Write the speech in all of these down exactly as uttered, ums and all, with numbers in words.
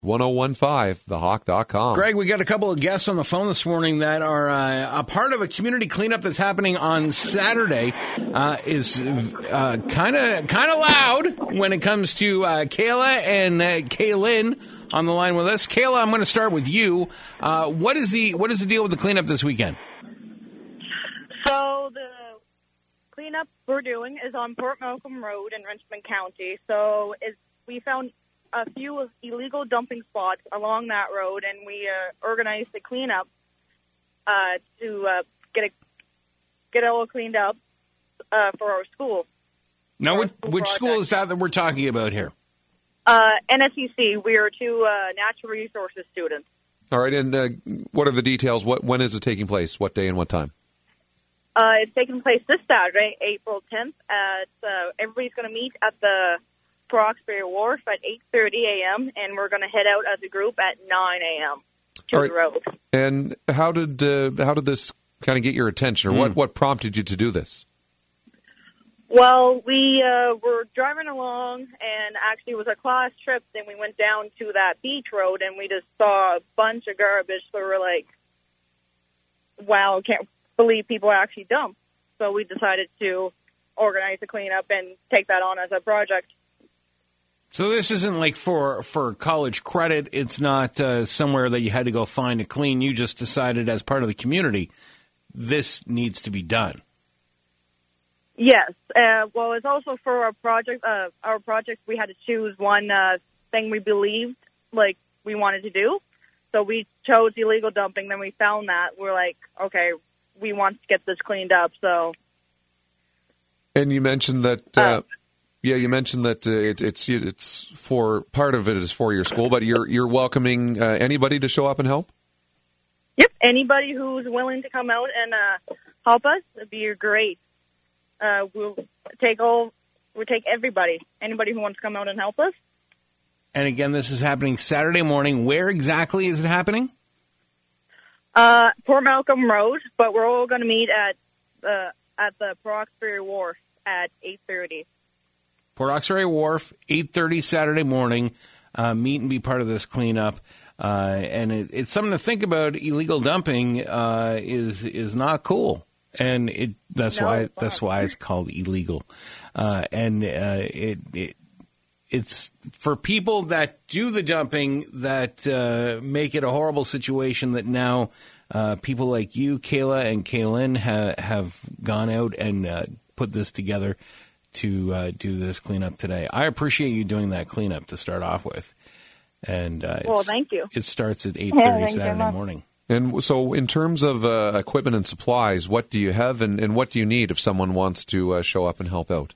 ten fifteen the hawk dot com. Greg, we got a couple of guests on the phone this morning that are uh, a part of a community cleanup that's happening on Saturday. Uh, is kind of kind of loud when it comes to uh, Kayla and uh, Kaylin on the line with us. Kayla, I'm going to start with you. Uh, what is the what is the deal with the cleanup this weekend? So the cleanup we're doing is on Port Malcolm Road in Richmond County. So it's, we found a few illegal dumping spots along that road, and we uh, organized the cleanup uh, to uh, get it get it all cleaned up uh, for our school. Now, which, school which school is that that we're talking about here? Uh, N S E C. We are two uh, natural resources students. All right, and uh, what are the details? What when is it taking place? What day and what time? Uh, it's taking place this Saturday, April tenth. At uh, everybody's going to meet at the Port Hawkesbury Wharf at eight thirty a.m., and we're going to head out as a group at nine a.m. to All right. the road. And how did uh, how did this kind of get your attention, or mm. what, what prompted you to do this? Well, we uh, were driving along, and actually it was a class trip, and we went down to that beach road, and we just saw a bunch of garbage, so we're like, wow, can't believe people actually dump. So we decided to organize a cleanup and take that on as a project. So this isn't like for, for college credit. It's not uh, somewhere that you had to go find to clean. You just decided as part of the community, this needs to be done. Yes. Uh, well, it's also for our project. Uh, our project, we had to choose one uh, thing we believed like we wanted to do. So we chose illegal dumping. Then we found that. We're like, okay, we want to get this cleaned up. So. And you mentioned that. Uh, uh, Yeah, you mentioned that uh, it, it's it's for part of it is for your school, but you're you're welcoming uh, anybody to show up and help. Yep, anybody who's willing to come out and uh, help us would be great. Uh, we'll take all, we'll take everybody, anybody who wants to come out and help us. And again, this is happening Saturday morning. Where exactly is it happening? Uh, Port Malcolm Road, but we're all going to meet at uh, at the Port Hawkesbury Wharf at eight thirty. Port Hawkesbury Wharf, eight thirty Saturday morning. Uh, meet and be part of this cleanup. Uh, and it, it's something to think about. Illegal dumping uh, is is not cool, and it that's no, why that's why it's called illegal. Uh, and uh, it, it it's for people that do the dumping that uh, make it a horrible situation. That now uh, people like you, Kayla and Kaylin, ha- have gone out and uh, put this together to uh, do this cleanup today. I appreciate you doing that cleanup to start off with. And uh, well, thank you. It starts at eight thirty yeah, Saturday morning. And so in terms of uh, equipment and supplies, what do you have and, and what do you need if someone wants to uh, show up and help out?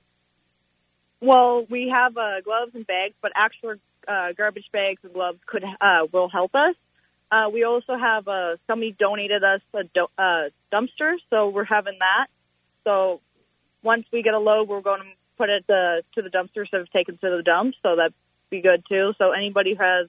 Well, we have uh, gloves and bags, but actual uh, garbage bags and gloves could uh, will help us. Uh, we also have uh, somebody donated us a do- uh, dumpster, so we're having that. So once we get a load, we're going to put it uh, to the dumpster instead of taking it to the dump, so that'd be good too. So anybody who has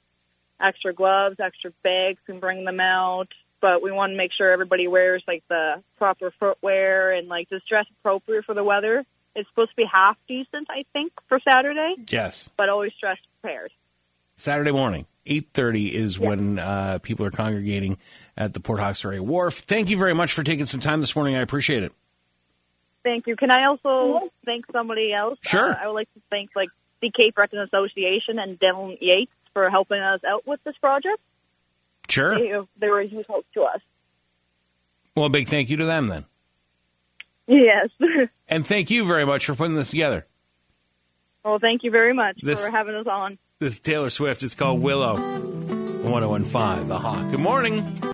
extra gloves, extra bags can bring them out, but we want to make sure everybody wears like the proper footwear and like just dress appropriate for the weather. It's supposed to be half decent, I think, for Saturday. Yes. But always dress prepared. Saturday morning, eight thirty is yeah. when uh, people are congregating at the Port Hawkesbury Wharf. Thank you very much for taking some time this morning. I appreciate it. Thank you. Can I also thank somebody else? Sure. Uh, I would like to thank like the Cape Breton Association and Dylan Yates for helping us out with this project. Sure. They, they were a huge help to us. Well, a big thank you to them then. Yes. And thank you very much for putting this together. Well, thank you very much this, for having us on. This is Taylor Swift. It's called Willow. ten fifteen The Hawk. Good morning.